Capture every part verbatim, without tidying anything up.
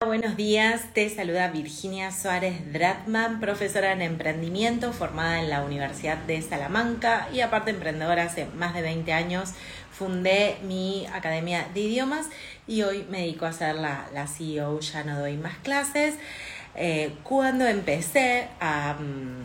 Buenos días, te saluda Virginia Suárez Dratman, profesora en emprendimiento formada en la Universidad de Salamanca y aparte emprendedora hace más de veinte años. Fundé mi academia de idiomas y hoy me dedico a ser la, la C E O, ya no doy más clases. Eh, cuando empecé a,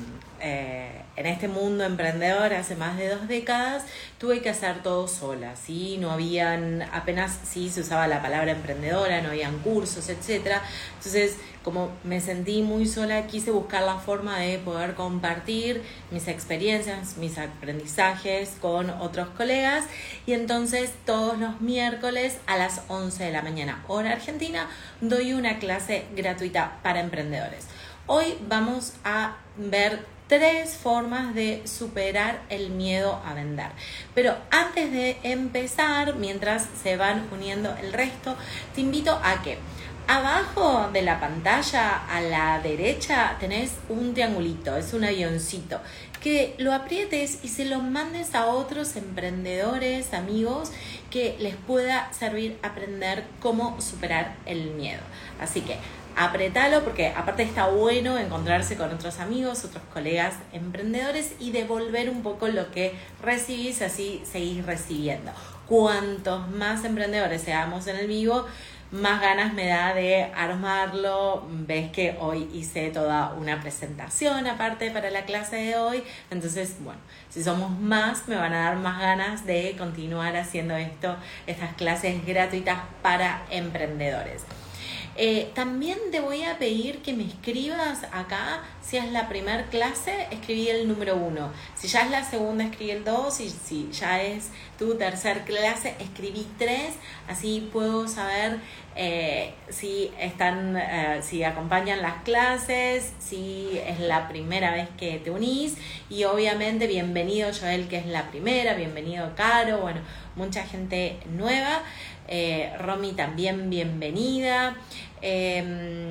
eh, en este mundo emprendedor hace más de dos décadas, tuve que hacer todo sola, ¿sí? No habían, apenas sí se usaba la palabra emprendedora, no habían cursos, etcétera. Entonces, como me sentí muy sola, quise buscar la forma de poder compartir mis experiencias, mis aprendizajes con otros colegas, y entonces todos los miércoles a las once de la mañana, hora argentina, doy una clase gratuita para emprendedores. Hoy vamos a ver tres formas de superar el miedo a vender. Pero antes de empezar, mientras se van uniendo el resto, te invito a que abajo de la pantalla a la derecha tenés un triangulito, es un avioncito, que lo aprietes y se lo mandes a otros emprendedores, amigos, que les pueda servir aprender cómo superar el miedo. Así que apretalo, porque aparte está bueno encontrarse con otros amigos, otros colegas emprendedores y devolver un poco lo que recibís, así seguís recibiendo. Cuantos más emprendedores seamos en el vivo, más ganas me da de armarlo. Ves que hoy hice toda una presentación aparte para la clase de hoy. Entonces, bueno, si somos más, me van a dar más ganas de continuar haciendo esto, estas clases gratuitas para emprendedores. Eh, también te voy a pedir que me escribas acá, si es la primera clase, escribí el número uno. Si ya es la segunda, escribí el dos. Y si ya es tu tercer clase, escribí tres. Así puedo saber eh, si están, eh, si acompañan las clases, si es la primera vez que te unís. Y obviamente, bienvenido Joel, que es la primera, bienvenido Caro, bueno, mucha gente nueva. Eh, Romy también bienvenida. Eh,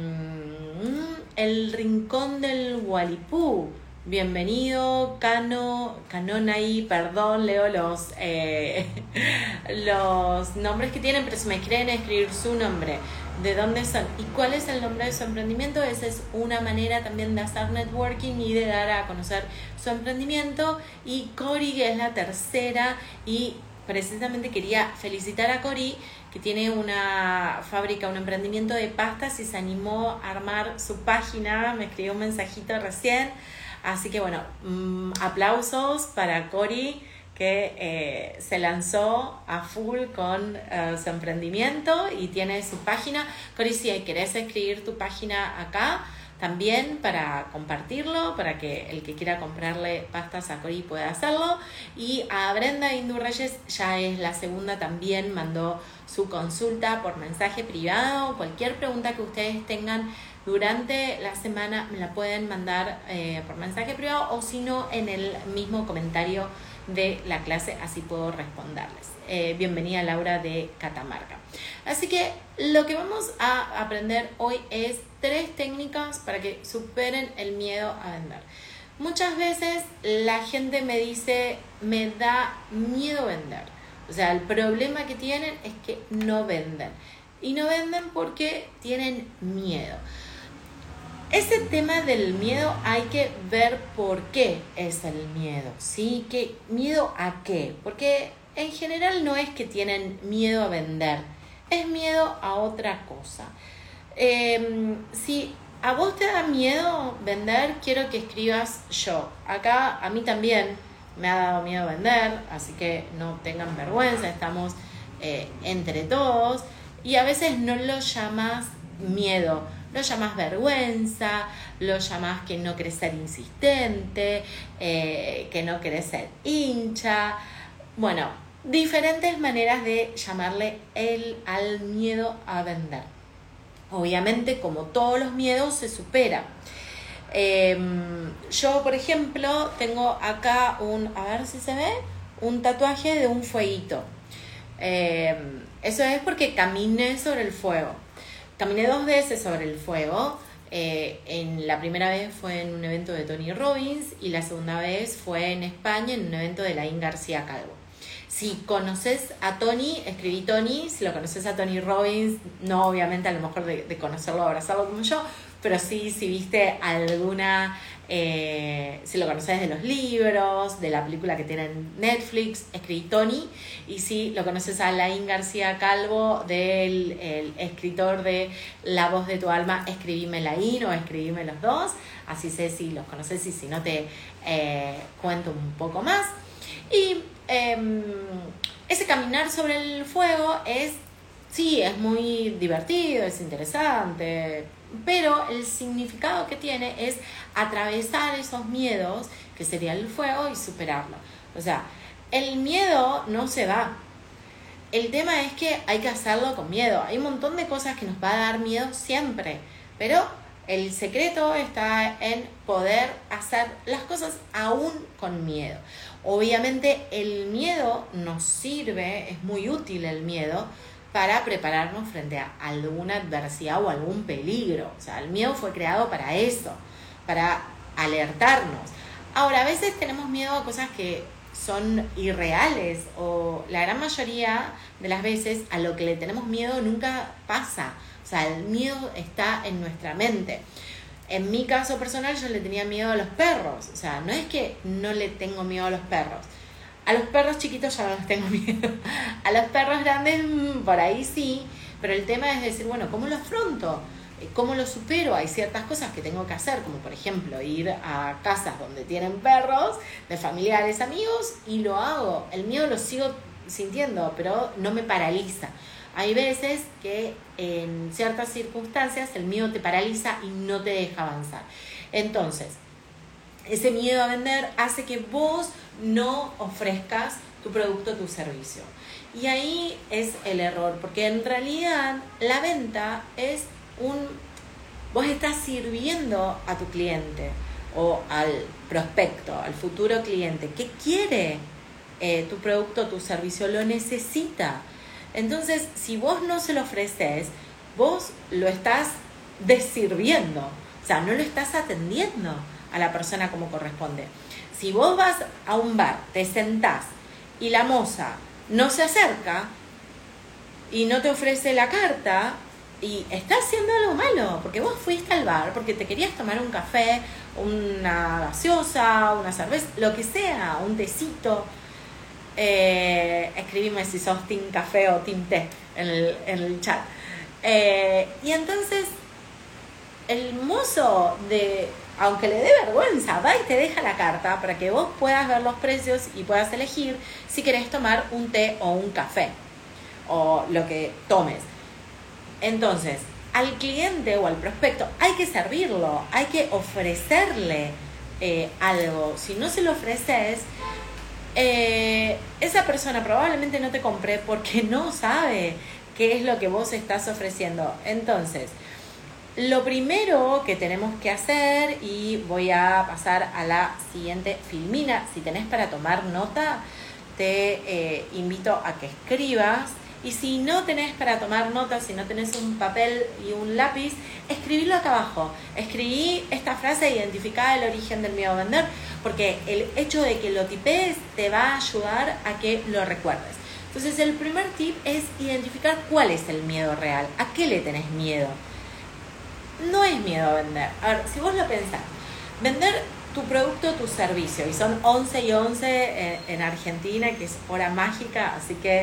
el Rincón del Walipú, bienvenido. Cano, Canonay, perdón, leo los, eh, los nombres que tienen, pero si me quieren escribir su nombre, de dónde son y cuál es el nombre de su emprendimiento, esa es una manera también de hacer networking y de dar a conocer su emprendimiento. Y Cori, que es la tercera, y precisamente quería felicitar a Cori, que tiene una fábrica, un emprendimiento de pastas y se animó a armar su página, me escribió un mensajito recién, así que bueno, mmm, aplausos para Cori, que eh, se lanzó a full con uh, su emprendimiento y tiene su página. Cori, si querés escribir tu página acá, también para compartirlo, para que el que quiera comprarle pastas a Cori pueda hacerlo. Y a Brenda Indu Reyes, ya es la segunda, también mandó su consulta por mensaje privado. Cualquier pregunta que ustedes tengan durante la semana me la pueden mandar eh, por mensaje privado, o si no, en el mismo comentario de la clase, así puedo responderles. Eh, bienvenida Laura de Catamarca. Así que lo que vamos a aprender hoy es tres técnicas para que superen el miedo a vender. Muchas veces la gente me dice, me da miedo vender. O sea, el problema que tienen es que no venden. Y no venden porque tienen miedo. Ese tema del miedo hay que ver por qué es el miedo, ¿sí? ¿Qué, ¿Miedo a qué? Porque en general no es que tienen miedo a vender, es miedo a otra cosa. Eh, si a vos te da miedo vender, quiero que escribas yo. Acá a mí también me ha dado miedo vender, así que no tengan vergüenza, estamos eh, entre todos. Y a veces no lo llamas miedo, lo llamas vergüenza, lo llamas que no querés ser insistente, eh, que no querés ser hincha. Bueno, diferentes maneras de llamarle el, al miedo a vender. Obviamente, como todos los miedos, se supera. Eh, yo, por ejemplo, tengo acá un, a ver si se ve, un tatuaje de un fueguito. Eh, eso es porque caminé sobre el fuego. Caminé dos veces sobre el fuego. Eh, en la primera vez fue en un evento de Tony Robbins y la segunda vez fue en España en un evento de Laín García Calvo. Si conoces a Tony, escribí Tony. Si lo conoces a Tony Robbins, no obviamente a lo mejor de, de conocerlo, abrazarlo como yo, pero sí, si viste alguna, eh, si lo conoces de los libros, de la película que tiene en Netflix, escribí Tony. Y si lo conoces a Laín García Calvo, del el escritor de La voz de tu alma, escribime Laín o escribime los dos. Así sé si los conoces y si no te eh, cuento un poco más. Y eh, ese caminar sobre el fuego es, sí, es muy divertido, es interesante, pero el significado que tiene es atravesar esos miedos, que sería el fuego, y superarlo. O sea, el miedo no se va. El tema es que hay que hacerlo con miedo. Hay un montón de cosas que nos va a dar miedo siempre, pero el secreto está en poder hacer las cosas aún con miedo. Obviamente el miedo nos sirve, es muy útil el miedo, para prepararnos frente a alguna adversidad o algún peligro. O sea, el miedo fue creado para eso, para alertarnos. Ahora, a veces tenemos miedo a cosas que son irreales, o la gran mayoría de las veces a lo que le tenemos miedo nunca pasa. O sea, el miedo está en nuestra mente. En mi caso personal, yo le tenía miedo a los perros. O sea, no es que no le tengo miedo a los perros. A los perros chiquitos ya no les tengo miedo. A los perros grandes, por ahí sí. Pero el tema es decir, bueno, ¿cómo lo afronto? ¿Cómo lo supero? Hay ciertas cosas que tengo que hacer, como por ejemplo ir a casas donde tienen perros, de familiares, amigos, y lo hago. El miedo lo sigo sintiendo, pero no me paraliza. Hay veces que en ciertas circunstancias el miedo te paraliza y no te deja avanzar. Entonces, ese miedo a vender hace que vos no ofrezcas tu producto o tu servicio. Y ahí es el error, porque en realidad la venta es un... Vos estás sirviendo a tu cliente o al prospecto, al futuro cliente, que quiere eh, tu producto o tu servicio, lo necesita. Entonces, si vos no se lo ofreces, vos lo estás desirviendo. O sea, no lo estás atendiendo a la persona como corresponde. Si vos vas a un bar, te sentás y la moza no se acerca y no te ofrece la carta, y estás haciendo algo malo, porque vos fuiste al bar porque te querías tomar un café, una gaseosa, una cerveza, lo que sea, un tecito. Eh, escribime si sos team café o team té en el, en el chat. Eh, y entonces el mozo, de, aunque le dé vergüenza, va y te deja la carta para que vos puedas ver los precios y puedas elegir si querés tomar un té o un café o lo que tomes. Entonces, al cliente o al prospecto hay que servirlo, hay que ofrecerle eh, algo. Si no se lo ofreces, eh, esa persona probablemente no te compre porque no sabe qué es lo que vos estás ofreciendo. Entonces, lo primero que tenemos que hacer, y voy a pasar a la siguiente filmina, si tenés para tomar nota, te eh, invito a que escribas. Y si no tenés para tomar notas, si no tenés un papel y un lápiz, escribilo acá abajo. Escribí esta frase, identificá el origen del miedo a vender, porque el hecho de que lo tipees te va a ayudar a que lo recuerdes. Entonces, el primer tip es identificar cuál es el miedo real. ¿A qué le tenés miedo? No es miedo a vender. A ver, si vos lo pensás, vender tu producto o tu servicio, y son once y once en Argentina, que es hora mágica, así que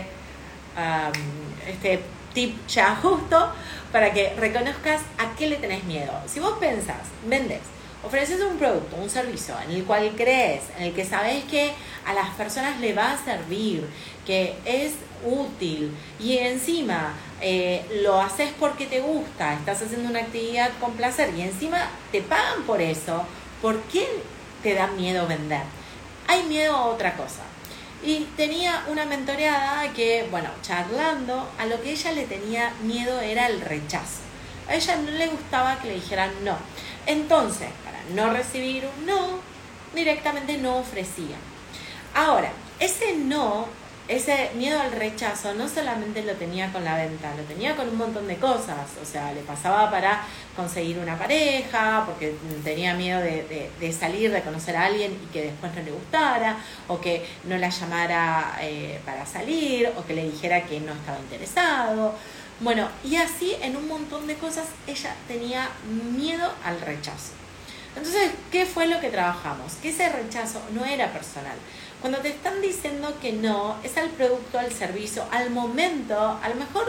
Um, este tip ya justo para que reconozcas a qué le tenés miedo. Si vos pensás, vendés, ofreces un producto, un servicio en el cual crees, en el que sabés que a las personas le va a servir, que es útil, y encima eh, lo haces porque te gusta, estás haciendo una actividad con placer y encima te pagan por eso, ¿por qué te da miedo vender? Hay miedo a otra cosa. Y tenía una mentoreada que, bueno, charlando, a lo que ella le tenía miedo era el rechazo. A ella no le gustaba que le dijeran no. Entonces, para no recibir un no, directamente no ofrecía. Ahora, ese no ese miedo al rechazo no solamente lo tenía con la venta, lo tenía con un montón de cosas. O sea, le pasaba para conseguir una pareja, porque tenía miedo de, de, de salir, de conocer a alguien y que después no le gustara, o que no la llamara eh, para salir, o que le dijera que no estaba interesado. Bueno, y así en un montón de cosas ella tenía miedo al rechazo. Entonces, ¿qué fue lo que trabajamos? Que ese rechazo no era personal. Cuando te están diciendo que no, es al producto, al servicio, al momento. A lo mejor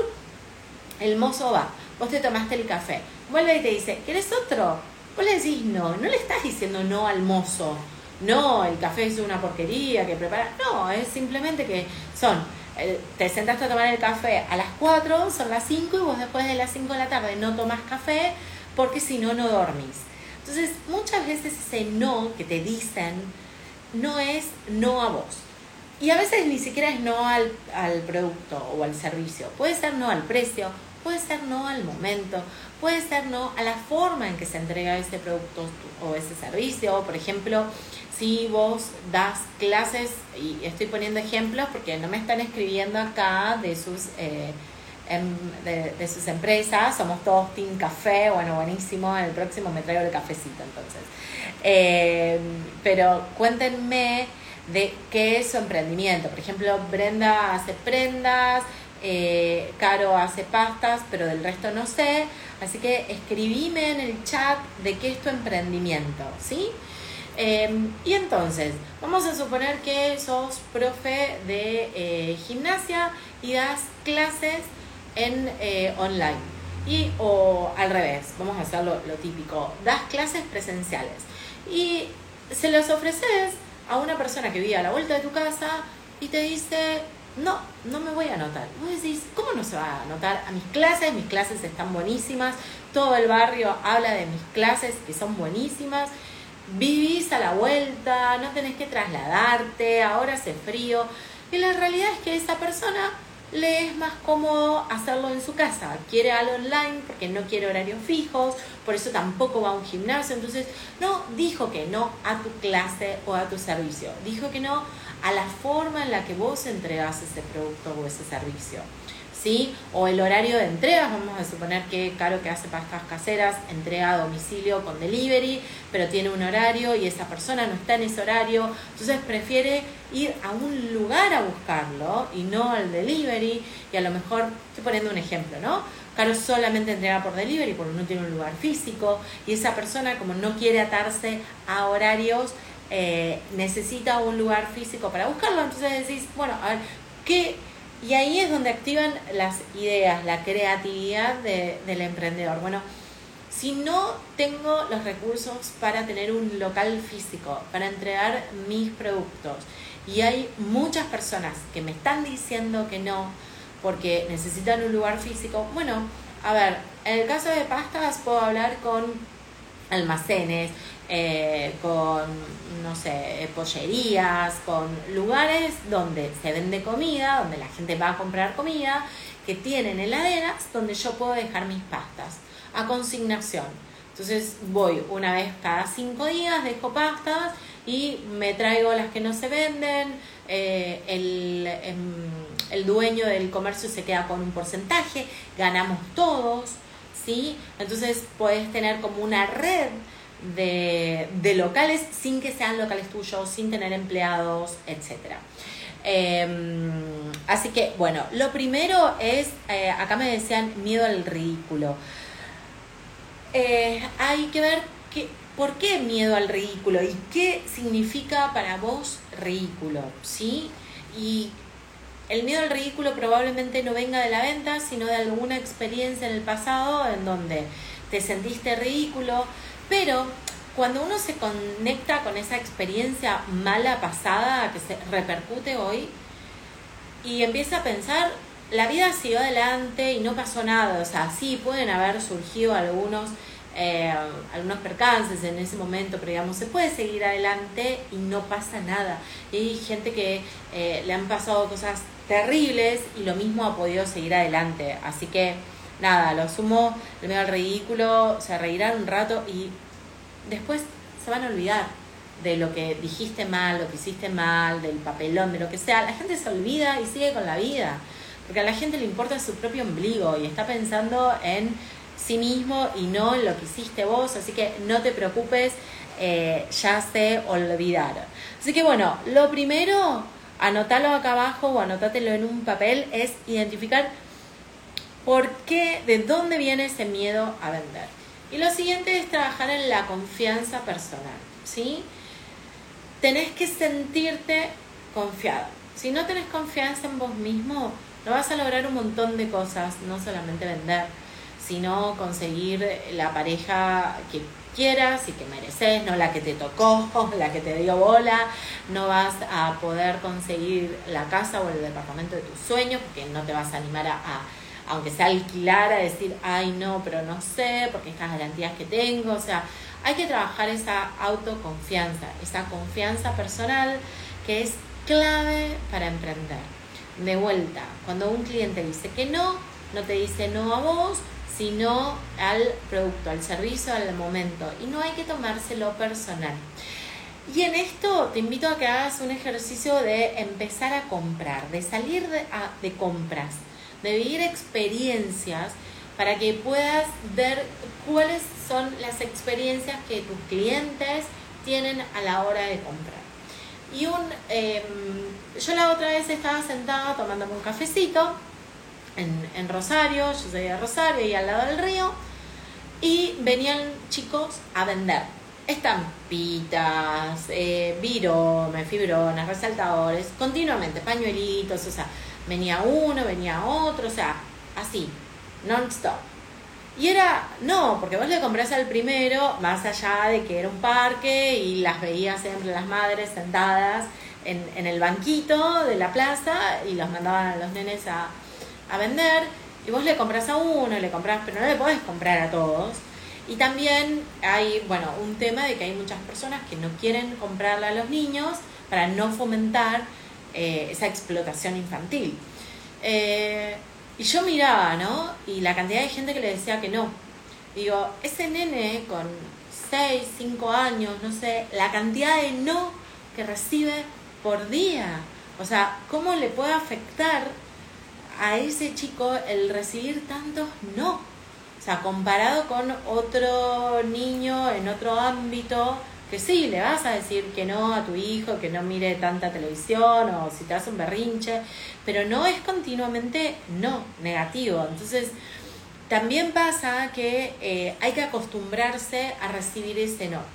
el mozo va, vos te tomaste el café, vuelve y te dice, ¿querés otro? Vos le decís no, no le estás diciendo no al mozo. No, el café es una porquería que prepara. No, es simplemente que son, eh, te sentaste a tomar el café a las cuatro, son las cinco y vos después de las cinco de la tarde no tomás café porque si no, no dormís. Entonces, muchas veces ese no que te dicen no es no a vos. Y a veces ni siquiera es no al, al producto o al servicio. Puede ser no al precio, puede ser no al momento, puede ser no a la forma en que se entrega ese producto o ese servicio. Por ejemplo, si vos das clases, y estoy poniendo ejemplos porque no me están escribiendo acá de sus... Eh, De, de sus empresas, somos todos Team Café, bueno, buenísimo, el próximo me traigo el cafecito entonces. Eh, pero cuéntenme de qué es su emprendimiento. Por ejemplo, Brenda hace prendas, eh, Caro hace pastas, pero del resto no sé. Así que escribime en el chat de qué es tu emprendimiento, ¿sí? Eh, y entonces, vamos a suponer que sos profe de eh, gimnasia y das clases en eh, online y o al revés, vamos a hacer lo, lo típico, das clases presenciales y se los ofreces a una persona que vive a la vuelta de tu casa y te dice no, no me voy a anotar. Vos decís, ¿cómo no se va a anotar a mis clases? Mis clases están buenísimas, todo el barrio habla de mis clases que son buenísimas, vivís a la vuelta, no tenés que trasladarte, ahora hace frío. Y la realidad es que esa persona le es más cómodo hacerlo en su casa, quiere algo online porque no quiere horarios fijos, por eso tampoco va a un gimnasio. Entonces no dijo que no a tu clase o a tu servicio, dijo que no a la forma en la que vos entregás ese producto o ese servicio, ¿sí? O el horario de entregas, vamos a suponer que Caro, que hace pastas caseras, entrega a domicilio con delivery, pero tiene un horario y esa persona no está en ese horario, entonces prefiere ir a un lugar a buscarlo y no al delivery. Y a lo mejor, estoy poniendo un ejemplo, ¿no? Caro solamente entrega por delivery porque no tiene un lugar físico y esa persona, como no quiere atarse a horarios, eh, necesita un lugar físico para buscarlo. Entonces decís, bueno, a ver, ¿qué? Y ahí es donde activan las ideas, la creatividad de, del emprendedor. Bueno, si no tengo los recursos para tener un local físico, para entregar mis productos, y hay muchas personas que me están diciendo que no, porque necesitan un lugar físico, bueno, a ver, en el caso de pastas puedo hablar con almacenes, eh, con, no sé, pollerías, con lugares donde se vende comida, donde la gente va a comprar comida, que tienen heladeras donde yo puedo dejar mis pastas a consignación. Entonces voy una vez cada cinco días, dejo pastas y me traigo las que no se venden, eh, el, el dueño del comercio se queda con un porcentaje, ganamos todos, ¿sí? Entonces puedes tener como una red de, de locales sin que sean locales tuyos, sin tener empleados, etcétera. Eh, así que, bueno, lo primero es, eh, acá me decían miedo al ridículo. Eh, hay que ver que, por qué miedo al ridículo y qué significa para vos ridículo, ¿sí? Y el miedo al ridículo probablemente no venga de la venta, sino de alguna experiencia en el pasado en donde te sentiste ridículo, pero cuando uno se conecta con esa experiencia mala pasada que se repercute hoy y empieza a pensar, la vida siguió adelante y no pasó nada. O sea, sí pueden haber surgido algunos, eh, algunos percances en ese momento, pero digamos, se puede seguir adelante y no pasa nada. Y hay gente que eh, le han pasado cosas terribles y lo mismo ha podido seguir adelante. Así que nada, lo sumo, el miedo al ridículo, se reirán un rato y después se van a olvidar. de lo que dijiste mal, lo que hiciste mal, del papelón, de lo que sea, la gente se olvida y sigue con la vida. Porque a la gente le importa su propio ombligo y está pensando en sí mismo y no en lo que hiciste vos. Así que no te preocupes, eh, ya se olvidaron. Así que bueno, lo primero, anótalo acá abajo o anótatelo en un papel, es identificar por qué, de dónde viene ese miedo a vender. Y lo siguiente es trabajar en la confianza personal, ¿sí? Tenés que sentirte confiado. Si no tenés confianza en vos mismo, no vas a lograr un montón de cosas, no solamente vender, sino conseguir la pareja que quieras y que mereces, no la que te tocó, la que te dio bola. No vas a poder conseguir la casa o el departamento de tus sueños porque no te vas a animar a, a aunque sea alquilar, a decir, ay no, pero no sé, porque estas garantías que tengo. O sea, hay que trabajar esa autoconfianza, esa confianza personal que es clave para emprender. De vuelta, cuando un cliente dice que no, no te dice no a vos, sino al producto, al servicio, al momento. Y no hay que tomárselo personal. Y en esto te invito a que hagas un ejercicio de empezar a comprar, de salir de, a, de compras, de vivir experiencias para que puedas ver cuáles son las experiencias que tus clientes tienen a la hora de comprar. Y un, eh, yo la otra vez estaba sentada tomándome un cafecito en, en Rosario, yo soy de Rosario y al lado del río, y venían chicos a vender estampitas, eh, viromes, fibrones, resaltadores, continuamente, pañuelitos, o sea, venía uno, venía otro, o sea, así, non-stop. Y era, no, porque vos le comprás al primero, más allá de que era un parque y las veías siempre las madres sentadas en, en el banquito de la plaza y los mandaban a los nenes a, a vender. Y vos le comprás a uno, le comprás, pero no le podés comprar a todos. Y también hay, bueno, un tema de que hay muchas personas que no quieren comprarle a los niños para no fomentar eh, esa explotación infantil. Eh, y yo miraba, ¿no? Y la cantidad de gente que le decía que no. Digo, ese nene con seis, cinco años, no sé, la cantidad de no que recibe por día. O sea, ¿cómo le puede afectar a ese chico el recibir tantos no? O sea, comparado con otro niño en otro ámbito, que sí, le vas a decir que no a tu hijo, que no mire tanta televisión o si te hace un berrinche, pero no es continuamente no, negativo. Entonces, también pasa que eh, hay que acostumbrarse a recibir ese no.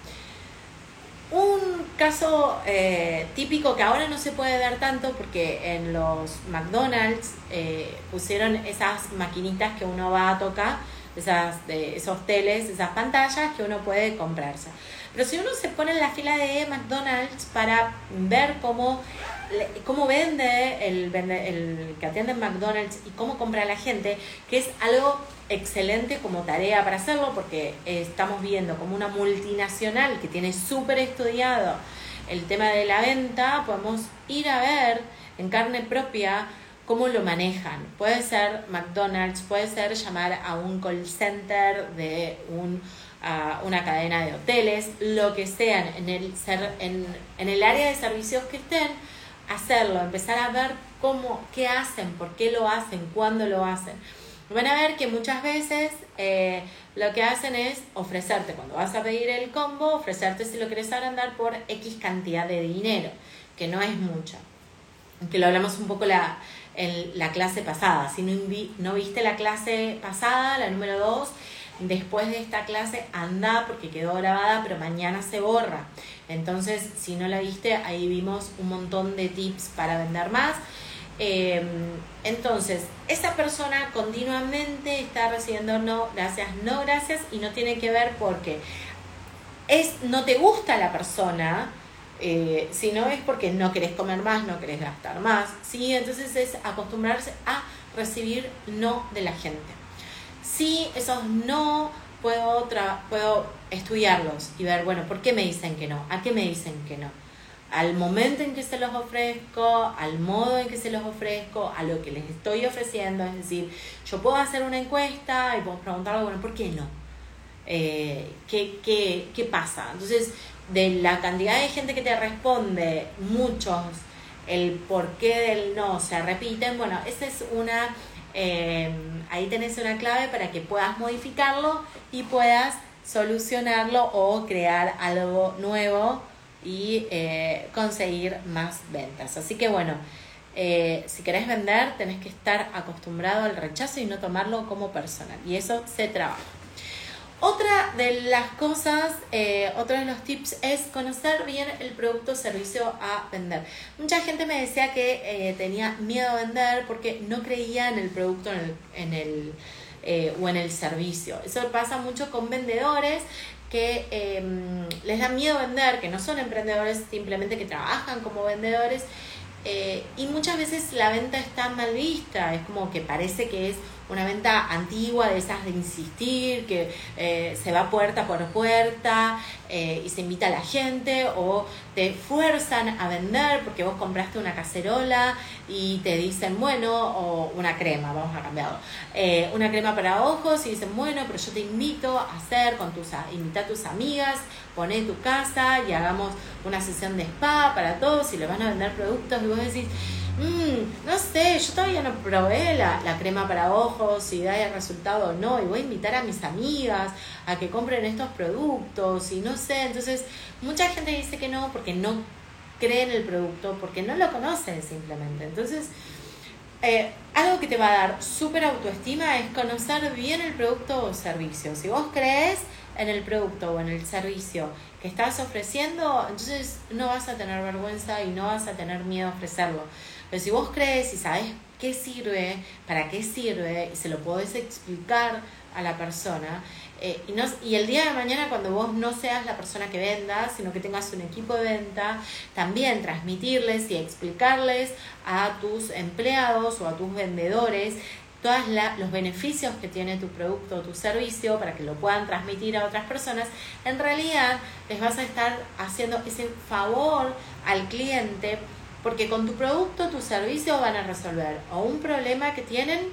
Un caso eh, típico que ahora no se puede ver tanto porque en los McDonald's eh, pusieron esas maquinitas que uno va a tocar, esas, de esos teles, esas pantallas que uno puede comprarse. Pero si uno se pone en la fila de McDonald's para ver cómo, cómo vende el, el que atiende en McDonald's y cómo compra la gente, que es algo excelente como tarea para hacerlo, porque estamos viendo como una multinacional que tiene súper estudiado el tema de la venta, podemos ir a ver en carne propia cómo lo manejan. Puede ser McDonald's, puede ser llamar a un call center de un, uh, una cadena de hoteles, lo que sean, en el, ser, en, en el área de servicios que estén, hacerlo, empezar a ver cómo, qué hacen, por qué lo hacen, cuándo lo hacen. Van a ver que muchas veces eh, lo que hacen es ofrecerte, cuando vas a pedir el combo, ofrecerte si lo querés agrandar por X cantidad de dinero, que no es mucho. Que lo hablamos un poco la, en la clase pasada. Si no, invi- no viste la clase pasada, la número dos, después de esta clase anda porque quedó grabada, pero mañana se borra. Entonces, si no la viste, ahí vimos un montón de tips para vender más. Eh, entonces, esa persona continuamente está recibiendo no, gracias, no, gracias, y no tiene que ver porque es, no te gusta la persona, eh, sino es porque no querés comer más, no querés gastar más, ¿sí? Entonces es acostumbrarse a recibir no de la gente. Sí, esos no puedo, tra- puedo estudiarlos y ver, bueno, ¿por qué me dicen que no? ¿A qué me dicen que no? Al momento en que se los ofrezco, al modo en que se los ofrezco, a lo que les estoy ofreciendo. Es decir, yo puedo hacer una encuesta y puedo preguntarle, bueno, ¿por qué no? Eh, ¿qué, qué, ¿Qué pasa? Entonces, de la cantidad de gente que te responde, muchos, el porqué del no se repiten, bueno, esa es una, eh, ahí tenés una clave para que puedas modificarlo y puedas solucionarlo o crear algo nuevo y eh, conseguir más ventas. Así que bueno, eh, si querés vender tenés que estar acostumbrado al rechazo y no tomarlo como personal, y eso se trabaja. Otra de las cosas, eh, otro de los tips es conocer bien el producto o servicio a vender. Mucha gente me decía que eh, tenía miedo a vender porque no creía en el producto en el, en el, eh, o en el servicio. Eso pasa mucho con vendedores que eh, les da miedo vender, que no son emprendedores, simplemente que trabajan como vendedores. Eh, y muchas veces la venta está mal vista, es como que parece que es una venta antigua, de esas de insistir, que eh, se va puerta por puerta eh, y se invita a la gente, o te fuerzan a vender porque vos compraste una cacerola y te dicen, bueno, o una crema, vamos a cambiarlo, eh, una crema para ojos y dicen, bueno, pero yo te invito a hacer con tus, invita a tus amigas, poné tu casa y hagamos una sesión de spa para todos y le van a vender productos y vos decís, mmm, no sé, yo todavía no probé la, la crema para ojos, si da el resultado o no, y voy a invitar a mis amigas a que compren estos productos y no sé. Entonces mucha gente dice que no porque no cree en el producto, porque no lo conocen simplemente. Entonces eh, algo que te va a dar súper autoestima es conocer bien el producto o servicio. Si vos crees en el producto o en el servicio que estás ofreciendo, entonces no vas a tener vergüenza y no vas a tener miedo a ofrecerlo. Pero si vos crees y sabés qué sirve, para qué sirve, y se lo podés explicar a la persona, eh, y, no, y el día de mañana cuando vos no seas la persona que venda, sino que tengas un equipo de venta, también transmitirles y explicarles a tus empleados o a tus vendedores todos los beneficios que tiene tu producto o tu servicio para que lo puedan transmitir a otras personas, en realidad les vas a estar haciendo ese favor al cliente, porque con tu producto o tu servicio van a resolver o un problema que tienen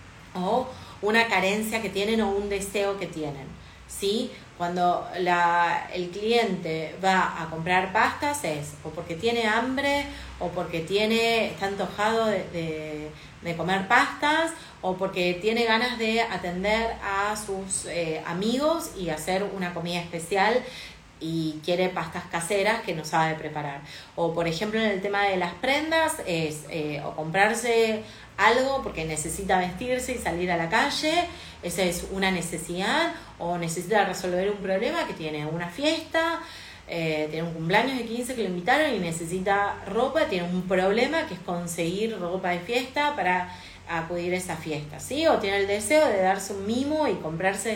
o una carencia que tienen o un deseo que tienen, ¿sí? Cuando la, el cliente va a comprar pastas es o porque tiene hambre o porque tiene, está antojado de, de, de comer pastas o porque tiene ganas de atender a sus eh, amigos y hacer una comida especial y quiere pastas caseras que no sabe preparar. O por ejemplo en el tema de las prendas es eh, o comprarse algo porque necesita vestirse y salir a la calle, esa es una necesidad, o necesita resolver un problema que tiene una fiesta, eh, tiene un cumpleaños de quince que lo invitaron y necesita ropa, tiene un problema que es conseguir ropa de fiesta para acudir a esa fiesta, ¿sí? O tiene el deseo de darse un mimo y comprarse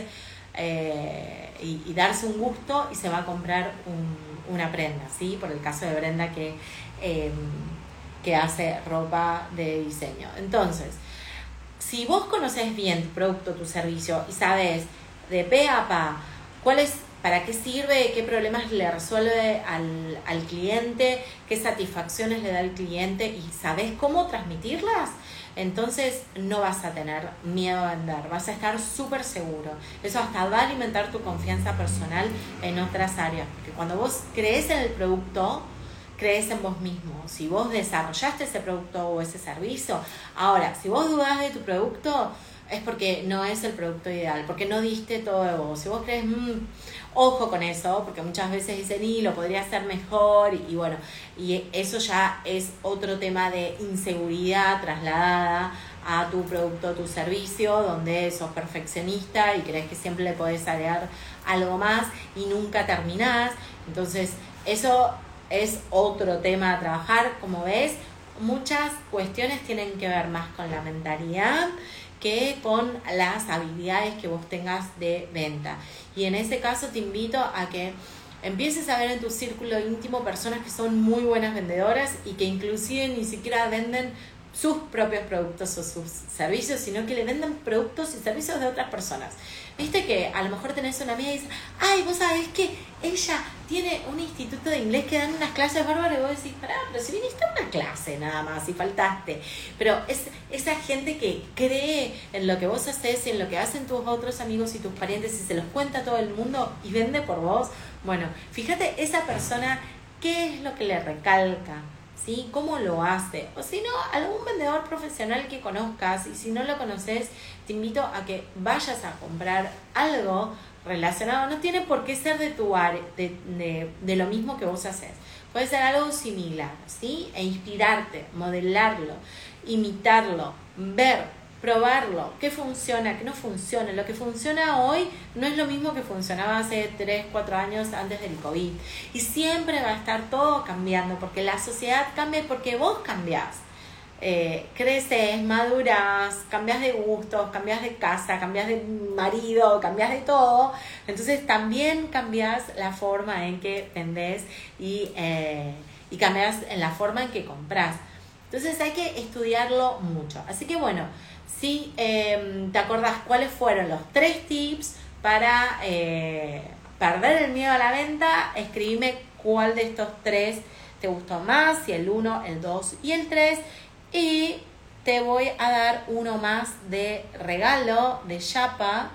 eh, y, y darse un gusto y se va a comprar un, una prenda, ¿sí? Por el caso de Brenda que eh, que hace ropa de diseño. Entonces, si vos conoces bien tu producto, tu servicio y sabes de pe a pa cuál es, para qué sirve, qué problemas le resuelve al, al cliente, qué satisfacciones le da al cliente y sabes cómo transmitirlas, entonces no vas a tener miedo a vender, vas a estar súper seguro. Eso hasta va a alimentar tu confianza personal en otras áreas, porque cuando vos crees en el producto, crees en vos mismo. Si vos desarrollaste ese producto o ese servicio, ahora, si vos dudás de tu producto, es porque no es el producto ideal, porque no diste todo de vos. Si vos crees, mmm, ojo con eso, porque muchas veces dicen, y lo podría hacer mejor, y, y bueno, y eso ya es otro tema de inseguridad trasladada a tu producto o tu servicio, donde sos perfeccionista y crees que siempre le podés agregar algo más y nunca terminás. Entonces, eso es otro tema a trabajar. Como ves, muchas cuestiones tienen que ver más con la mentalidad que con las habilidades que vos tengas de venta. Y en ese caso te invito a que empieces a ver en tu círculo íntimo personas que son muy buenas vendedoras y que inclusive ni siquiera venden sus propios productos o sus servicios, sino que le vendan productos y servicios de otras personas. Viste que a lo mejor tenés una amiga y dices, ay, vos sabés que ella tiene un instituto de inglés que dan unas clases bárbaras, y vos decís, pará, pero si viniste a una clase nada más y faltaste. Pero es esa gente que cree en lo que vos haces y en lo que hacen tus otros amigos y tus parientes y se los cuenta a todo el mundo y vende por vos. Bueno, fíjate esa persona, ¿qué es lo que le recalca? ¿Sí? ¿Cómo lo hace? O si no, algún vendedor profesional que conozcas, y si no lo conoces, te invito a que vayas a comprar algo relacionado. No tiene por qué ser de tu área, de, de, de lo mismo que vos haces. Puede ser algo similar, ¿sí? E inspirarte, modelarlo, imitarlo, ver, probarlo, qué funciona, qué no funciona. Lo que funciona hoy no es lo mismo que funcionaba hace tres, cuatro años antes del COVID. Y siempre va a estar todo cambiando, porque la sociedad cambia, porque vos cambiás. Eh, creces, maduras, cambias de gustos, cambias de casa, cambias de marido, cambias de todo. Entonces también cambias la forma en que vendés y, eh, y cambias en la forma en que compras. Entonces hay que estudiarlo mucho. Así que bueno, si eh, te acordás cuáles fueron los tres tips para eh, perder el miedo a la venta, escribime cuál de estos tres te gustó más, si el uno, el dos y el tres, y te voy a dar uno más de regalo, de chapa,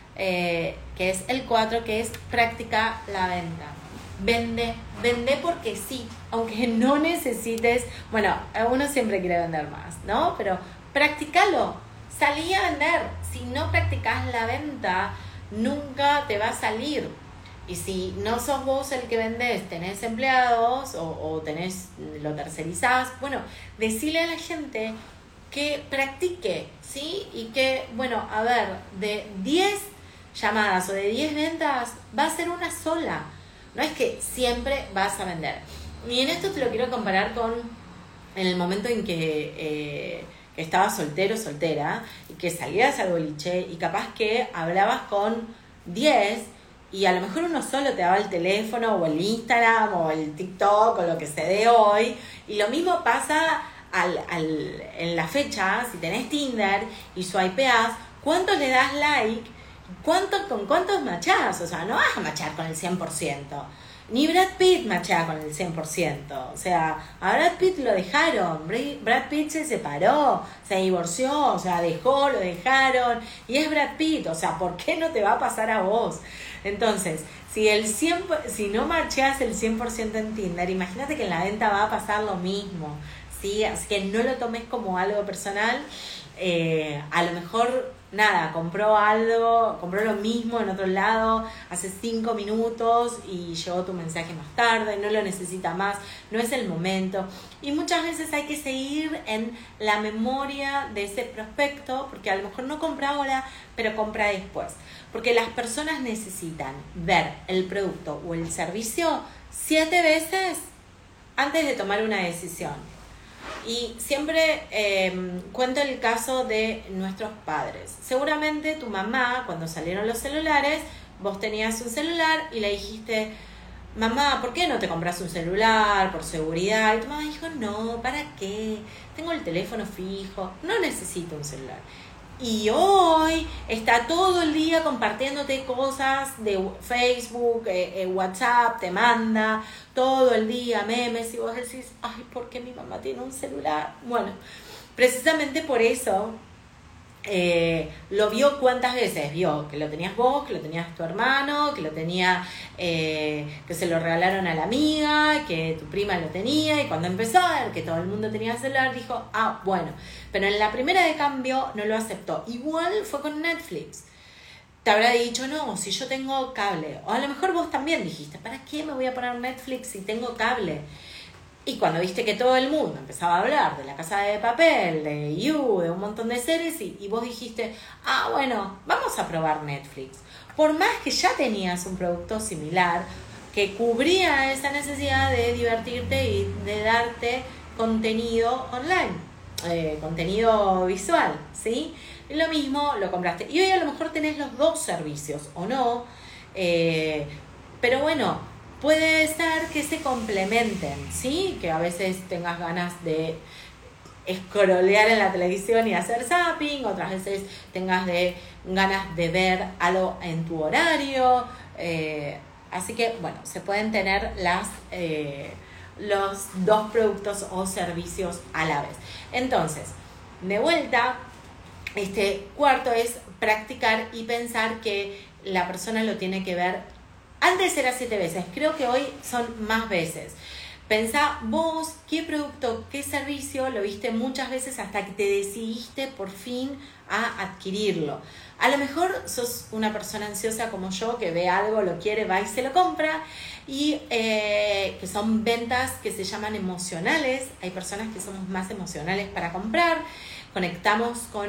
eh, que es el cuatro, que es practica la venta. Vende, vende porque sí, aunque no necesites, bueno, uno siempre quiere vender más, ¿no? Pero practicalo, salí a vender. Si no practicas la venta, nunca te va a salir. Y si no sos vos el que vendés, tenés empleados o, o tenés, lo tercerizás, bueno, decile a la gente que practique, ¿sí? Y que, bueno, a ver, de diez llamadas o de diez ventas, va a ser una sola. No es que siempre vas a vender. Y en esto te lo quiero comparar con en el momento en que, eh, que estabas soltero o soltera y que salías al boliche y capaz que hablabas con diez y a lo mejor uno solo te daba el teléfono o el Instagram o el TikTok o lo que se dé hoy. Y lo mismo pasa al, al, en la fecha, si tenés Tinder y swipeás, ¿cuánto le das like? ¿Cuánto, ¿Con cuántos machás? O sea, no vas a machar con el cien por ciento. Ni Brad Pitt machea con el cien por ciento. O sea, a Brad Pitt lo dejaron. Brad Pitt se separó, se divorció, o sea, dejó, lo dejaron. Y es Brad Pitt. O sea, ¿por qué no te va a pasar a vos? Entonces, si el cien, si no macheas el cien por ciento en Tinder, imagínate que en la venta va a pasar lo mismo, ¿sí? Así que no lo tomes como algo personal. Eh, a lo mejor, nada, compró algo, compró lo mismo en otro lado hace cinco minutos y llegó tu mensaje más tarde, no lo necesita más, no es el momento. Y muchas veces hay que seguir en la memoria de ese prospecto, porque a lo mejor no compra ahora, pero compra después. Porque las personas necesitan ver el producto o el servicio siete veces antes de tomar una decisión. Y siempre eh, cuento el caso de nuestros padres. Seguramente tu mamá, cuando salieron los celulares, vos tenías un celular y le dijiste, mamá, ¿por qué no te compras un celular por seguridad? Y tu mamá dijo, no, ¿para qué? Tengo el teléfono fijo, no necesito un celular. Y hoy está todo el día compartiéndote cosas de Facebook, eh, eh, WhatsApp, te manda todo el día memes y vos decís, ay, ¿por qué mi mamá tiene un celular? Bueno, precisamente por eso eh, lo vio cuántas veces, vio que lo tenías vos, que lo tenías tu hermano, que lo tenía, eh, que se lo regalaron a la amiga, que tu prima lo tenía, y cuando empezó a ver que todo el mundo tenía celular, dijo, ah, bueno, pero en la primera de cambio no lo aceptó. Igual fue con Netflix. Te habrá dicho, no, si yo tengo cable. O a lo mejor vos también dijiste, ¿para qué me voy a poner Netflix si tengo cable? Y cuando viste que todo el mundo empezaba a hablar de La Casa de Papel, de You, de un montón de series, y, y vos dijiste, ah, bueno, vamos a probar Netflix. Por más que ya tenías un producto similar que cubría esa necesidad de divertirte y de darte contenido online. Eh, contenido visual, ¿sí? Lo mismo lo compraste. Y hoy a lo mejor tenés los dos servicios, o no. Eh, pero bueno, puede ser que se complementen, ¿sí? Que a veces tengas ganas de escrolear en la televisión y hacer zapping, otras veces tengas de, ganas de ver algo en tu horario. Eh, así que, bueno, se pueden tener las, eh, los dos productos o servicios a la vez. Entonces, de vuelta, este cuarto es practicar y pensar que la persona lo tiene que ver. Antes era siete veces, creo que hoy son más veces. Pensá vos qué producto, qué servicio lo viste muchas veces hasta que te decidiste por fin a adquirirlo. A lo mejor sos una persona ansiosa como yo que ve algo, lo quiere, va y se lo compra, y eh, que son ventas que se llaman emocionales. Hay personas que somos más emocionales para comprar, conectamos con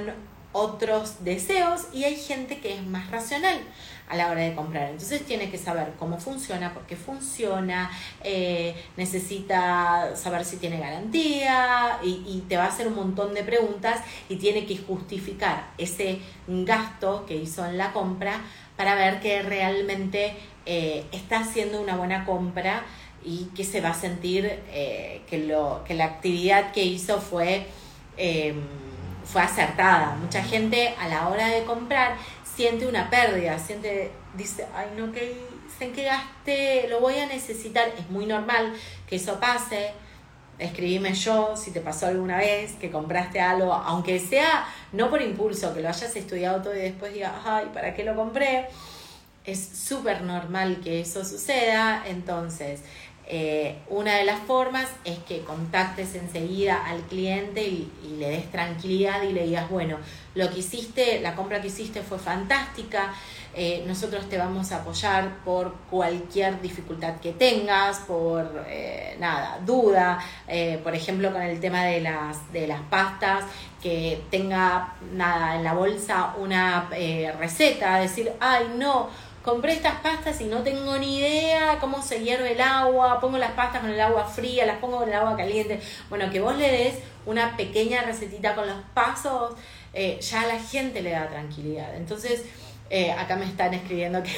otros deseos, y hay gente que es más racional a la hora de comprar. Entonces tiene que saber cómo funciona, por qué funciona, eh, necesita saber si tiene garantía, y, y te va a hacer un montón de preguntas, y tiene que justificar ese gasto que hizo en la compra para ver que realmente eh, está haciendo una buena compra y que se va a sentir eh, que, lo, que la actividad que hizo fue... Eh, fue acertada. Mucha gente a la hora de comprar siente una pérdida, siente, dice, ay no, que sé que gasté, lo voy a necesitar. Es muy normal que eso pase. Escribime yo si te pasó alguna vez que compraste algo, aunque sea no por impulso, que lo hayas estudiado todo y después digas, ay, ¿para qué lo compré? Es súper normal que eso suceda. Entonces, Eh, una de las formas es que contactes enseguida al cliente y, y le des tranquilidad y le digas, bueno, lo que hiciste, la compra que hiciste fue fantástica, eh, nosotros te vamos a apoyar por cualquier dificultad que tengas, por eh, nada, duda, eh, por ejemplo con el tema de las, de las pastas, que tenga nada en la bolsa una eh, receta, decir, ay no, compré estas pastas y no tengo ni idea cómo se hierve el agua, pongo las pastas con el agua fría, las pongo con el agua caliente. Bueno, que vos le des una pequeña recetita con los pasos, eh, ya a la gente le da tranquilidad. Entonces, eh, acá me están escribiendo que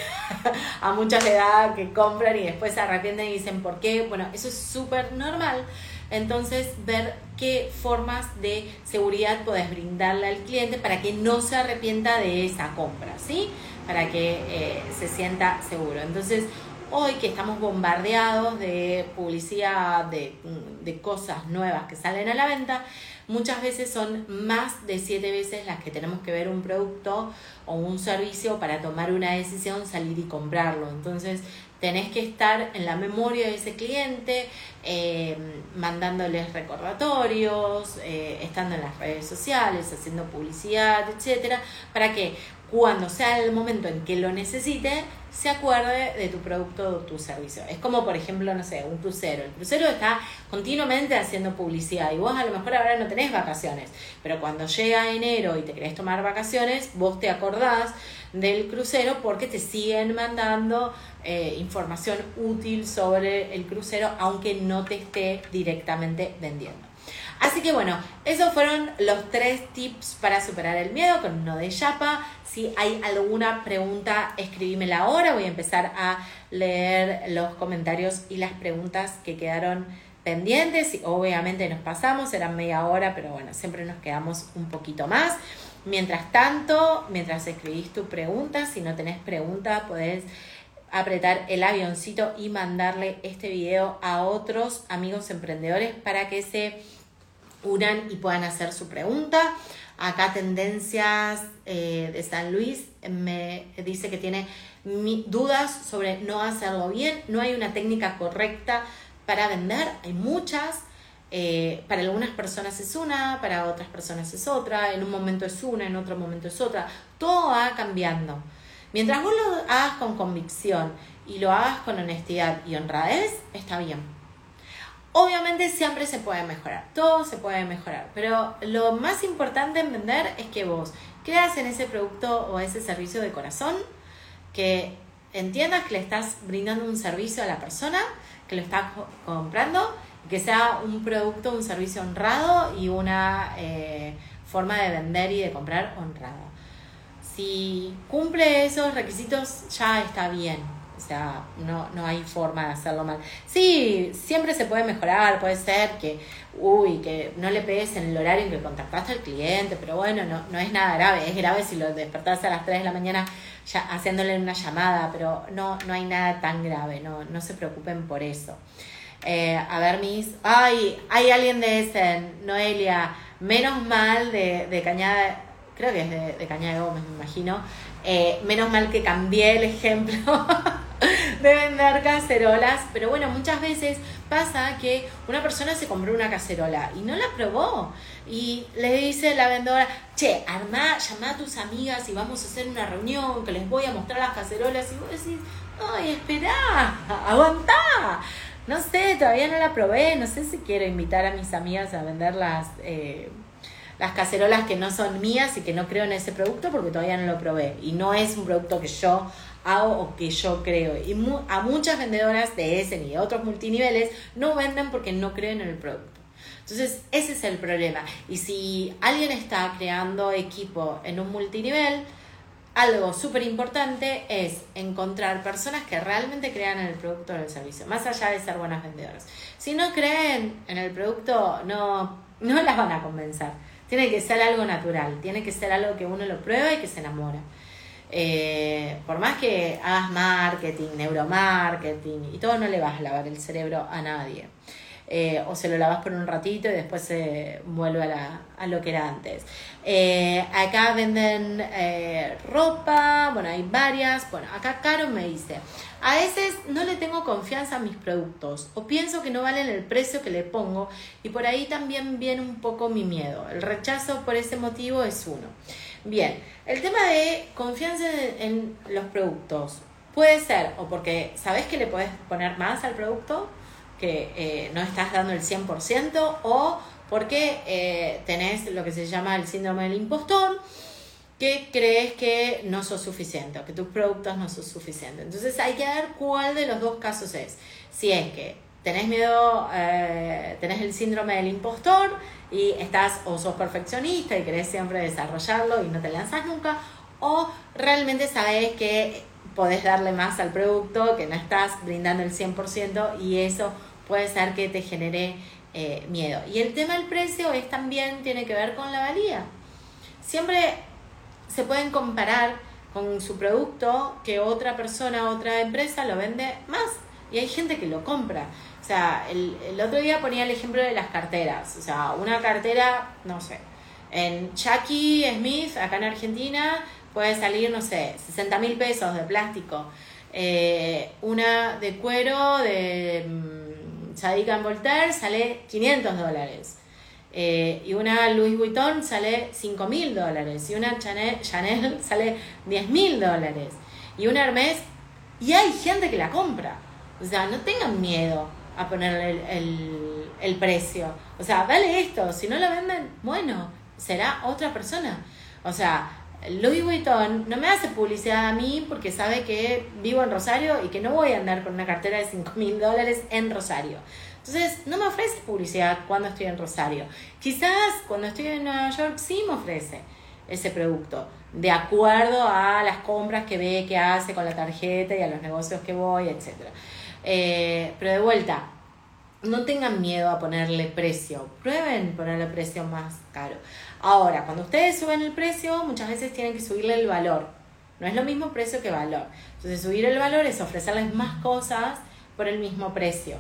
a muchas le da que compran y después se arrepienten y dicen ¿por qué? Bueno, eso es súper normal. Entonces, ver qué formas de seguridad podés brindarle al cliente para que no se arrepienta de esa compra, ¿sí? Para que eh, se sienta seguro. Entonces, hoy que estamos bombardeados de publicidad, de, de cosas nuevas que salen a la venta, muchas veces son más de siete veces las que tenemos que ver un producto o un servicio para tomar una decisión, salir y comprarlo. Entonces, tenés que estar en la memoria de ese cliente, eh, mandándoles recordatorios, eh, estando en las redes sociales, haciendo publicidad, etcétera, para que cuando sea el momento en que lo necesite, se acuerde de tu producto o tu servicio. Es como, por ejemplo, no sé, un crucero. El crucero está continuamente haciendo publicidad y vos a lo mejor ahora no tenés vacaciones, pero cuando llega enero y te querés tomar vacaciones, vos te acordás del crucero porque te siguen mandando eh, información útil sobre el crucero, aunque no te esté directamente vendiendo. Así que bueno, esos fueron los tres tips para superar el miedo con uno de Yapa. Si hay alguna pregunta, escribímela ahora. Voy a empezar a leer los comentarios y las preguntas que quedaron pendientes. Y obviamente nos pasamos, eran media hora, pero bueno, siempre nos quedamos un poquito más. Mientras tanto, mientras escribís tu pregunta, si no tenés pregunta, podés apretar el avioncito y mandarle este video a otros amigos emprendedores para que se unan y puedan hacer su pregunta. Acá Tendencias eh, de San Luis me dice que tiene mi, dudas sobre no hacerlo bien. No hay una técnica correcta para vender, hay muchas. Eh, para algunas personas es una, para otras personas es otra, en un momento es una, en otro momento es otra. Todo va cambiando. Mientras vos lo hagas con convicción y lo hagas con honestidad y honradez, está bien. Obviamente siempre se puede mejorar, todo se puede mejorar, pero lo más importante en vender es que vos creas en ese producto o ese servicio de corazón, que entiendas que le estás brindando un servicio a la persona que lo está comprando, que sea un producto, un servicio honrado y una eh, forma de vender y de comprar honrado. Si cumple esos requisitos ya está bien. O sea, no, no hay forma de hacerlo mal. Sí, siempre se puede mejorar, puede ser que, uy, que no le pegues en el horario en que contactaste al cliente, pero bueno, no, no es nada grave. Es grave si lo despertás a las tres de la mañana ya haciéndole una llamada, pero no, no hay nada tan grave, no, no se preocupen por eso. Eh, a ver, mis... Ay, hay alguien de ese, Noelia, menos mal de, de Cañada, creo que es de, de Cañada de Gómez, me imagino. Eh, menos mal que cambié el ejemplo de vender cacerolas, pero bueno, muchas veces pasa que una persona se compró una cacerola y no la probó y le dice la vendedora, che, armá, llamá a tus amigas y vamos a hacer una reunión que les voy a mostrar las cacerolas, y vos decís, ay, esperá, aguantá, no sé, todavía no la probé, no sé si quiero invitar a mis amigas a vender las... Eh, las cacerolas que no son mías y que no creo en ese producto porque todavía no lo probé y no es un producto que yo hago o que yo creo, y mu- a muchas vendedoras de ese y de otros multiniveles no venden porque no creen en el producto. Entonces ese es el problema, y si alguien está creando equipo en un multinivel, algo súper importante es encontrar personas que realmente crean en el producto o en el servicio, más allá de ser buenas vendedoras. Si no creen en el producto, no, no las van a convencer. Tiene que ser algo natural, tiene que ser algo que uno lo prueba y que se enamora. Eh, por más que hagas marketing, neuromarketing y todo, no le vas a lavar el cerebro a nadie. Eh, o se lo lavas por un ratito y después se vuelve a, la, a lo que era antes. Eh, acá venden eh, ropa, bueno, hay varias. Bueno, acá Caro me dice, a veces no le tengo confianza a mis productos o pienso que no valen el precio que le pongo, y por ahí también viene un poco mi miedo. El rechazo por ese motivo es uno. Bien, el tema de confianza en, en los productos puede ser o porque sabes que le podés poner más al producto, que eh, no estás dando el cien por ciento, o porque eh, tenés lo que se llama el síndrome del impostor, que crees que no sos suficiente o que tus productos no son suficientes. Entonces hay que ver cuál de los dos casos es. Si es que tenés miedo, eh, tenés el síndrome del impostor y estás o sos perfeccionista y querés siempre desarrollarlo y no te lanzás nunca, o realmente sabés que podés darle más al producto, que no estás brindando el cien por ciento, y eso puede ser que te genere eh, miedo. Y el tema del precio es también, tiene que ver con la valía. Siempre se pueden comparar con su producto que otra persona, otra empresa lo vende más, y hay gente que lo compra. O sea, el, el otro día ponía el ejemplo de las carteras. O sea, una cartera, no sé, en Jackie Smith, acá en Argentina, puede salir, no sé, sesenta mil pesos de plástico. Eh, una de cuero de um, Sadiq and Voltaire sale quinientos dólares. Eh, y una Louis Vuitton sale cinco mil dólares. Y una Chanel, Chanel sale diez mil dólares. Y una Hermès. Y hay gente que la compra. O sea, no tengan miedo a ponerle el, el, el precio. O sea, vale esto. Si no lo venden, bueno, será otra persona. O sea, Louis Vuitton no me hace publicidad a mí porque sabe que vivo en Rosario y que no voy a andar con una cartera de cinco mil dólares en Rosario. Entonces no me ofrece publicidad cuando estoy en Rosario. Quizás cuando estoy en Nueva York sí me ofrece ese producto, de acuerdo a las compras que ve que hace con la tarjeta y a los negocios que voy, etcétera. Eh, pero de vuelta, no tengan miedo a ponerle precio, prueben ponerle precio más caro. Ahora, cuando ustedes suben el precio, muchas veces tienen que subirle el valor. No es lo mismo precio que valor. Entonces, subir el valor es ofrecerles más cosas por el mismo precio.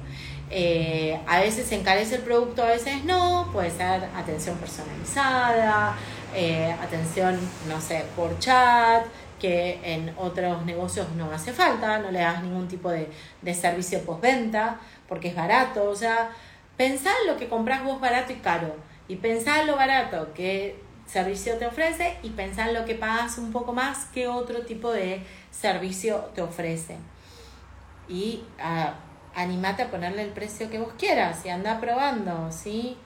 Eh, a veces se encarece el producto, a veces no. Puede ser atención personalizada, eh, atención, no sé, por chat, que en otros negocios no hace falta, no le das ningún tipo de, de servicio postventa, porque es barato. O sea, pensá en lo que comprás vos barato y caro, y pensá en lo barato que servicio te ofrece, y pensá en lo que pagas un poco más que otro tipo de servicio te ofrece. Y uh, animate a ponerle el precio que vos quieras y anda probando, ¿sí?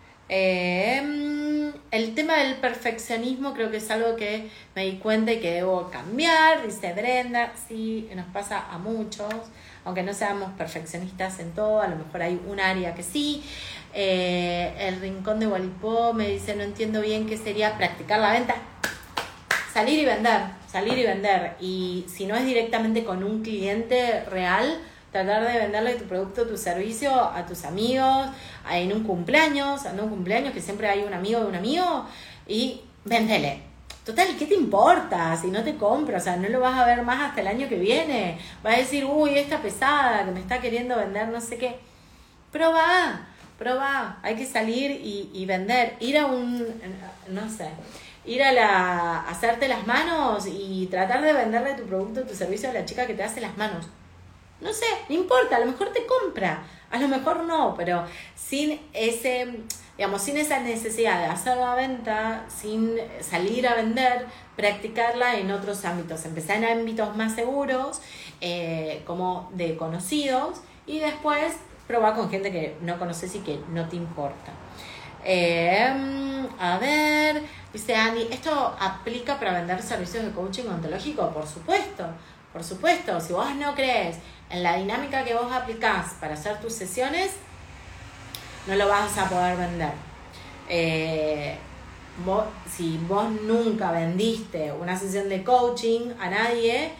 Eh, el tema del perfeccionismo creo que es algo que me di cuenta y que debo cambiar, dice Brenda. Sí, nos pasa a muchos, aunque no seamos perfeccionistas en todo, a lo mejor hay un área que sí. Eh, el Rincón de Walipó me dice, no entiendo bien qué sería practicar la venta. Salir y vender, salir y vender. Y si no es directamente con un cliente real, tratar de venderle tu producto, tu servicio a tus amigos, en un cumpleaños, en un cumpleaños que siempre hay un amigo de un amigo, y véndele. Total, ¿qué te importa si no te compra? O sea, no lo vas a ver más hasta el año que viene. Vas a decir, uy, esta pesada que me está queriendo vender no sé qué. Proba, proba. Hay que salir y, y vender. Ir a un, no sé, ir a la, hacerte las manos y tratar de venderle tu producto, tu servicio a la chica que te hace las manos. No sé, no importa, a lo mejor te compra, a lo mejor no, pero sin ese, digamos, sin esa necesidad de hacer la venta, sin salir a vender, practicarla en otros ámbitos. Empezar en ámbitos más seguros, eh, como de conocidos, y después probar con gente que no conoces y que no te importa. Eh, a ver, dice Andy, ¿esto aplica para vender servicios de coaching ontológico? Por supuesto, por supuesto. Si vos no crees en la dinámica que vos aplicás para hacer tus sesiones, no lo vas a poder vender. Eh, vos, si vos nunca vendiste una sesión de coaching a nadie,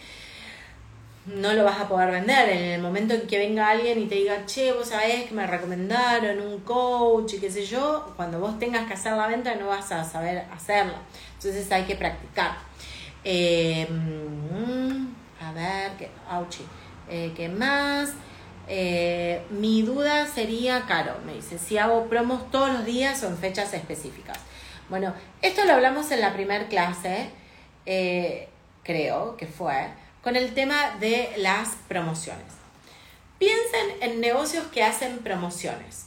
no lo vas a poder vender. En el momento en que venga alguien y te diga, che, vos sabés que me recomendaron un coach y qué sé yo, cuando vos tengas que hacer la venta no vas a saber hacerla. Entonces hay que practicar. Eh, a ver, ¿qué, auchi, eh, ¿qué más? Eh, mi duda sería, Caro, me dice, si hago promos todos los días o en fechas específicas. Bueno, esto lo hablamos en la primer clase, eh, creo que fue, con el tema de las promociones. Piensen en negocios que hacen promociones.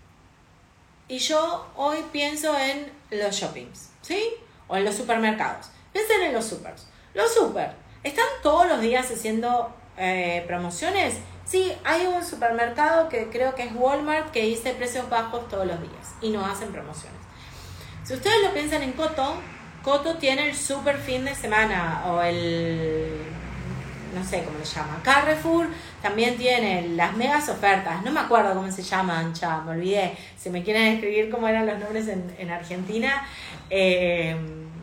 Y yo hoy pienso en los shoppings, ¿sí? O en los supermercados. Piensen en los supers. Los super, ¿están todos los días haciendo eh, promociones? Sí, hay un supermercado que creo que es Walmart que dice precios bajos todos los días y no hacen promociones. Si ustedes lo piensan en Coto, Coto tiene el super fin de semana o el, no sé cómo le llama, Carrefour también tiene las megas ofertas, no me acuerdo cómo se llaman, ya me olvidé, si me quieren escribir cómo eran los nombres en, en Argentina, eh,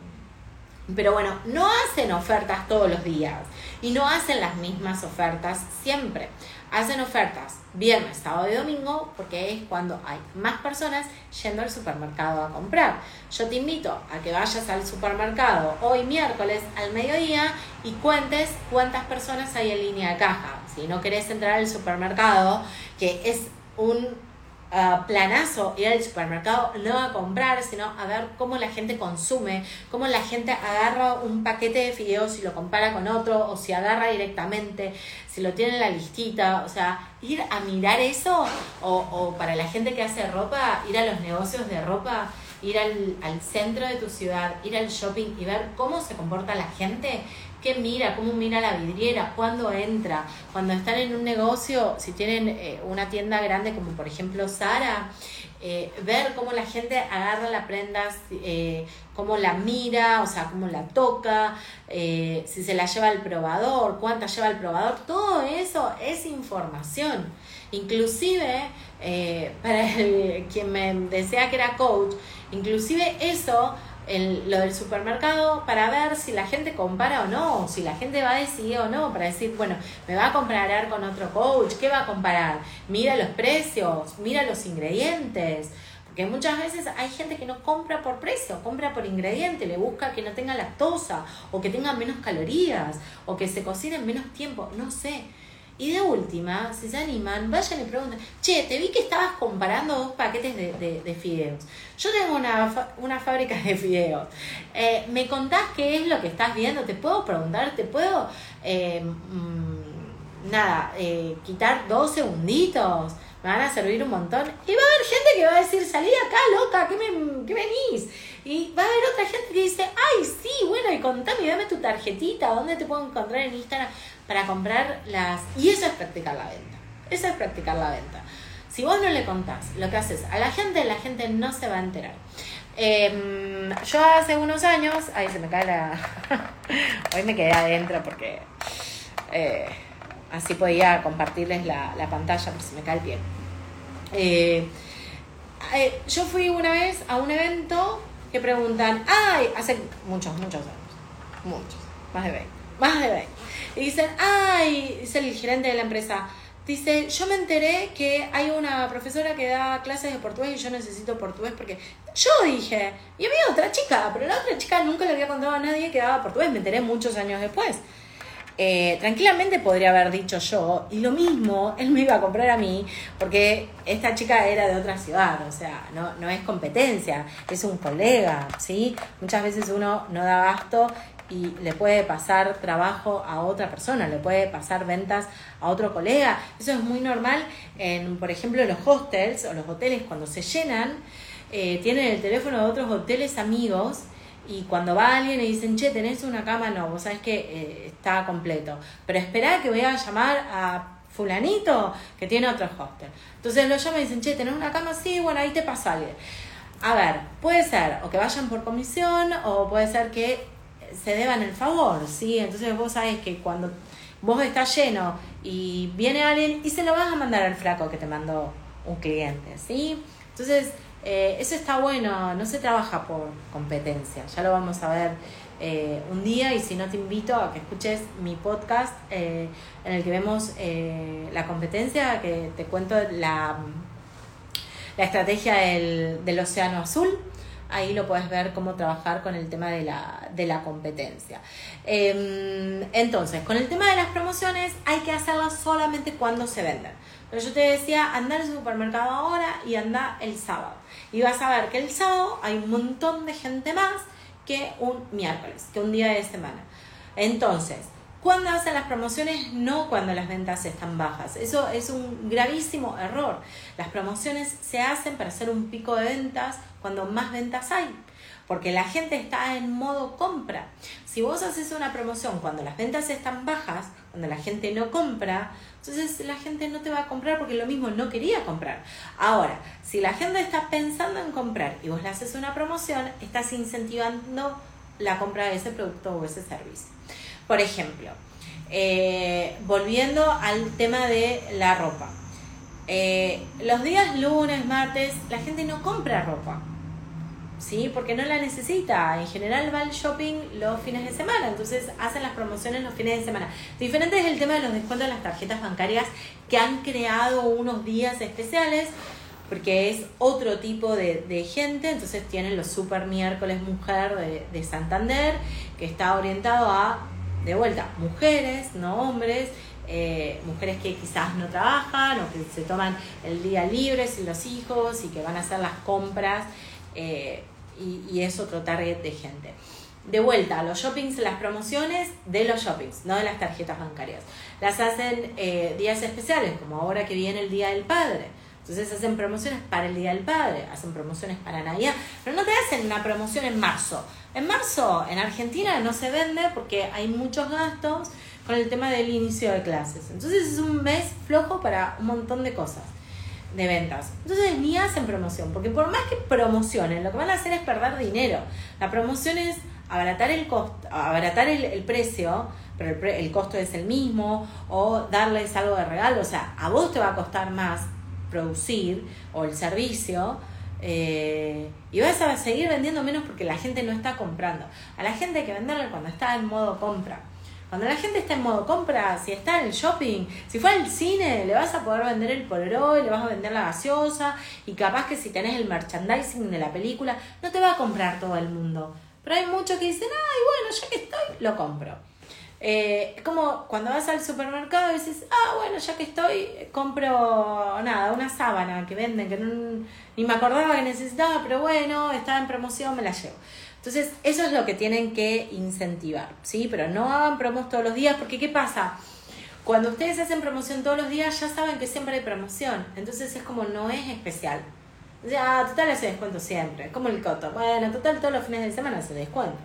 pero bueno, no hacen ofertas todos los días y no hacen las mismas ofertas siempre. Hacen ofertas viernes, sábado y domingo porque es cuando hay más personas yendo al supermercado a comprar. Yo te invito a que vayas al supermercado hoy miércoles al mediodía y cuentes cuántas personas hay en línea de caja. Si no querés entrar al supermercado, que es un Uh, planazo ir al supermercado, no a comprar, sino a ver cómo la gente consume, cómo la gente agarra un paquete de fideos y lo compara con otro, o si agarra directamente, si lo tiene en la listita, o sea, ir a mirar eso, o, o para la gente que hace ropa, ir a los negocios de ropa, ir al, al centro de tu ciudad, ir al shopping y ver cómo se comporta la gente, qué mira, cómo mira la vidriera, cuándo entra, cuando están en un negocio, si tienen eh, una tienda grande como por ejemplo Zara, eh, ver cómo la gente agarra la prenda, eh, cómo la mira, o sea, cómo la toca, eh, si se la lleva al probador, cuánta lleva al probador, todo eso es información. Inclusive, eh, para el, quien me decía que era coach, inclusive eso, el, lo del supermercado, para ver si la gente compara o no, si la gente va a decidir o no, para decir, bueno, me va a comparar con otro coach, ¿qué va a comparar? Mira los precios, mira los ingredientes, porque muchas veces hay gente que no compra por precio, compra por ingrediente, le busca que no tenga lactosa, o que tenga menos calorías, o que se cocine en menos tiempo, no sé. Y de última, si se animan, vayan y pregunten, che, te vi que estabas comparando dos paquetes de, de, de fideos. Yo tengo una, una fábrica de fideos. Eh, ¿Me contás qué es lo que estás viendo? ¿Te puedo preguntar? ¿Te puedo, eh, mmm, nada, eh, quitar dos segunditos? Me van a servir un montón. Y va a haber gente que va a decir, salí de acá, loca, ¿qué, me, qué venís? Y va a haber otra gente que dice, ay, sí, bueno, y contame, dame tu tarjetita, ¿dónde te puedo encontrar en Instagram para comprar las...? Y eso es practicar la venta. Eso es practicar la venta. Si vos no le contás lo que haces a la gente, la gente no se va a enterar. Eh, yo hace unos años... Ay, se me cae la... Hoy me quedé adentro porque... Eh, así podía compartirles la, la pantalla, pero se me cae el pie. Eh, eh, yo fui una vez a un evento que preguntan... Ay, hace muchos, muchos años. Muchos. más de veinte, más de veinte. Y dicen, ay, dice el gerente de la empresa, dice, yo me enteré que hay una profesora que da clases de portugués y yo necesito portugués porque yo dije, y había otra chica, pero la otra chica nunca le había contado a nadie que daba portugués, me enteré muchos años después. Eh, tranquilamente podría haber dicho yo, y lo mismo, él me iba a comprar a mí, porque esta chica era de otra ciudad, o sea, no, no es competencia, es un colega, ¿sí? Muchas veces uno no da abasto y le puede pasar trabajo a otra persona, le puede pasar ventas a otro colega. Eso es muy normal en, por ejemplo, los hostels o los hoteles cuando se llenan, eh, tienen el teléfono de otros hoteles amigos. Y cuando va alguien y dicen, che, ¿tenés una cama? No, vos sabés que eh, está completo. Pero esperá que voy a llamar a fulanito que tiene otro hostel. Entonces lo llaman y dicen, che, ¿tenés una cama? Sí, bueno, ahí te pasa alguien. A ver, puede ser o que vayan por comisión o puede ser que se deban el favor, ¿sí? Entonces vos sabés que cuando vos estás lleno y viene alguien y se lo vas a mandar al flaco que te mandó un cliente, ¿sí? Entonces... Eh, eso está bueno, no se trabaja por competencia, ya lo vamos a ver eh, un día y si no te invito a que escuches mi podcast eh, en el que vemos eh, la competencia, que te cuento la, la estrategia del, del océano azul. Ahí lo puedes ver cómo trabajar con el tema de la, de la competencia. Eh, entonces, con el tema de las promociones hay que hacerlas solamente cuando se venden. Pero yo te decía, anda al supermercado ahora y anda el sábado. Y vas a ver que el sábado hay un montón de gente más que un miércoles, que un día de semana. Entonces, ¿cuándo hacen las promociones? No cuando las ventas están bajas. Eso es un gravísimo error. Las promociones se hacen para hacer un pico de ventas cuando más ventas hay. Porque la gente está en modo compra. Si vos haces una promoción cuando las ventas están bajas, cuando la gente no compra, entonces la gente no te va a comprar porque lo mismo no quería comprar. Ahora, si la gente está pensando en comprar y vos le haces una promoción, estás incentivando la compra de ese producto o ese servicio. Por ejemplo, eh, volviendo al tema de la ropa. Eh, los días lunes, martes, la gente no compra ropa. ¿Sí? Porque no la necesita. En general va al shopping los fines de semana, entonces hacen las promociones los fines de semana. Diferente es el tema de los descuentos de las tarjetas bancarias, que han creado unos días especiales porque es otro tipo de, de gente. Entonces tienen los super miércoles mujer de, de Santander, que está orientado a, de vuelta, mujeres, no hombres, eh, mujeres que quizás no trabajan o que se toman el día libre sin los hijos y que van a hacer las compras. Eh, y, y es otro target de gente. De vuelta, los shoppings, las promociones de los shoppings, no de las tarjetas bancarias. Las hacen eh, días especiales, como ahora que viene el Día del Padre. Entonces hacen promociones para el Día del Padre, hacen promociones para Navidad, pero no te hacen una promoción en marzo. En marzo en Argentina no se vende porque hay muchos gastos con el tema del inicio de clases. Entonces es un mes flojo para un montón de cosas de ventas. Entonces ni hacen promoción, porque por más que promocionen, lo que van a hacer es perder dinero. La promoción es abaratar el costo, abaratar el, el precio, pero el, pre, el costo es el mismo, o darles algo de regalo. O sea, a vos te va a costar más producir o el servicio, eh, y vas a seguir vendiendo menos porque la gente no está comprando. A la gente hay que venderle cuando está en modo compra. Cuando la gente está en modo compra, si está en el shopping, si fue al cine, le vas a poder vender el Polaroid, le vas a vender la gaseosa, y capaz que si tenés el merchandising de la película, no te va a comprar todo el mundo. Pero hay muchos que dicen, ay, bueno, ya que estoy, lo compro. Eh, como cuando vas al supermercado y dices, ah, bueno, ya que estoy, compro nada, una sábana que venden, que no, ni me acordaba que necesitaba, pero bueno, estaba en promoción, me la llevo. Entonces, eso es lo que tienen que incentivar, ¿sí? Pero no hagan promos todos los días, porque ¿qué pasa? Cuando ustedes hacen promoción todos los días, ya saben que siempre hay promoción. Entonces, es como no es especial. O sea, total, hace descuento siempre. Como el Coto. Bueno, total, todos los fines de semana hace descuento.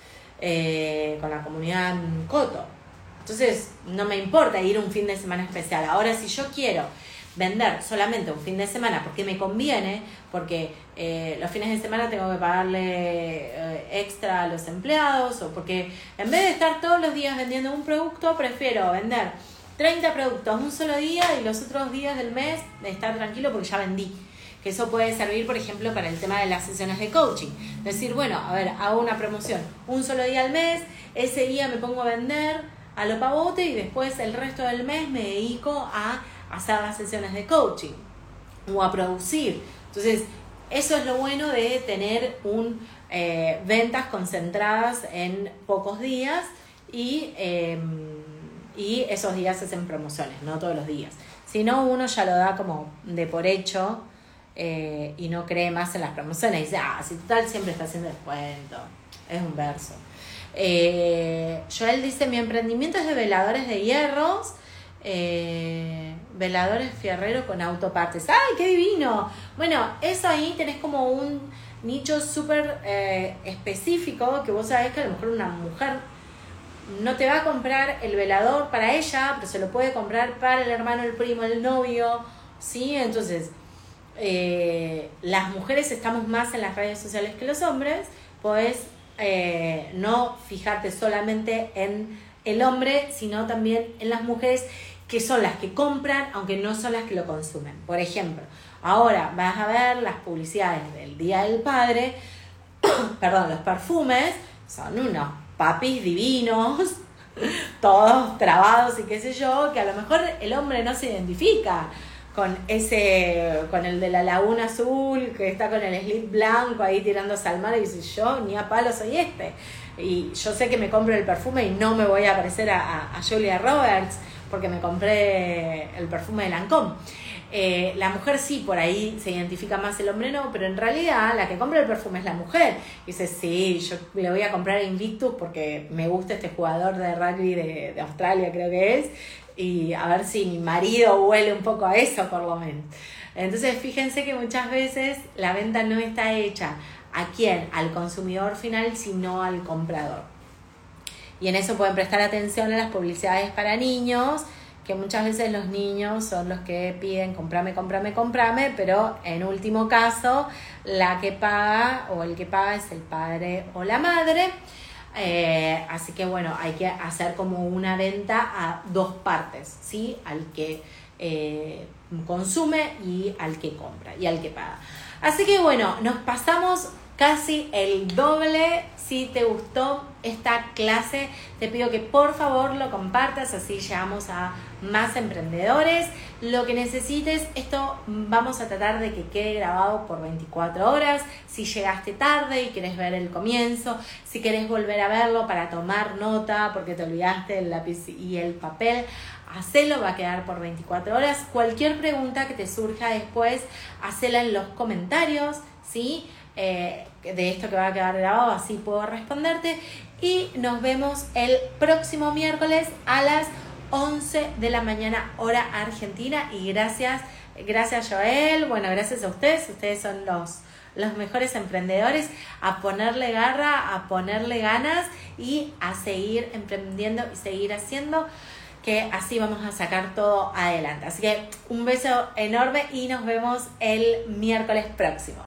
Eh, con la comunidad Coto. Entonces, no me importa ir un fin de semana especial. Ahora, si yo quiero vender solamente un fin de semana porque me conviene, porque eh, los fines de semana tengo que pagarle eh, extra a los empleados, o porque en vez de estar todos los días vendiendo un producto, prefiero vender treinta productos un solo día y los otros días del mes estar tranquilo porque ya vendí. que eso puede servir, por ejemplo, para el tema de las sesiones de coaching. Decir, bueno, a ver, hago una promoción un solo día al mes, ese día me pongo a vender a lo pavote y después el resto del mes me dedico a hacer las sesiones de coaching o a producir. Entonces, eso es lo bueno de tener un eh, ventas concentradas en pocos días y, eh, y esos días se hacen promociones, no todos los días. Si no, uno ya lo da como de por hecho eh, y no cree más en las promociones. Y dice, ah, si total siempre está haciendo descuento. Es un verso. Eh, Joel dice, mi emprendimiento es de veladores de hierros. Eh, veladores fierreros con autopartes. ¡Ay, qué divino! Bueno, eso ahí tenés como un nicho súper eh, específico, que vos sabés que a lo mejor una mujer no te va a comprar el velador para ella, pero se lo puede comprar para el hermano, el primo, el novio, ¿sí? Entonces, eh, las mujeres estamos más en las redes sociales que los hombres, pues eh, no fijarte solamente en el hombre, sino también en las mujeres, que son las que compran, aunque no son las que lo consumen. Por ejemplo, ahora vas a ver las publicidades del Día del Padre, perdón, los perfumes, son unos papis divinos, todos trabados y qué sé yo, que a lo mejor el hombre no se identifica con ese, con el de la Laguna Azul, que está con el slip blanco ahí tirándose al mar y dice, yo ni a palo soy este. Y yo sé que me compro el perfume y no me voy a parecer a, a, a Julia Roberts porque me compré el perfume de Lancôme. Eh, la mujer sí, por ahí se identifica más, el hombre no, pero en realidad la que compra el perfume es la mujer. Y dice, sí, yo le voy a comprar a Invictus porque me gusta este jugador de rugby de, de Australia, creo que es, y a ver si mi marido huele un poco a eso, por lo menos. Entonces, fíjense que muchas veces la venta no está hecha ¿a quién? Al consumidor final, sino al comprador. Y en eso pueden prestar atención a las publicidades para niños, que muchas veces los niños son los que piden comprame, comprame, comprame, pero en último caso la que paga o el que paga es el padre o la madre. Eh, así que bueno, hay que hacer como una venta a dos partes, ¿sí? Al que eh, consume y al que compra y al que paga. Así que bueno, nos pasamos casi el doble. Si te gustó esta clase, te pido que por favor lo compartas, así llegamos a más emprendedores. Lo que necesites, esto vamos a tratar de que quede grabado por veinticuatro horas. Si llegaste tarde y querés ver el comienzo, si querés volver a verlo para tomar nota porque te olvidaste el lápiz y el papel, hacelo, va a quedar por veinticuatro horas. Cualquier pregunta que te surja después, hacela en los comentarios, ¿sí? Eh, de esto que va a quedar grabado, así puedo responderte. Y nos vemos el próximo miércoles a las once de la mañana, hora argentina. Y gracias, gracias Joel, bueno, gracias a ustedes, ustedes son los, los mejores emprendedores. A ponerle garra, a ponerle ganas y a seguir emprendiendo y seguir haciendo, que así vamos a sacar todo adelante. Así que un beso enorme y nos vemos el miércoles próximo.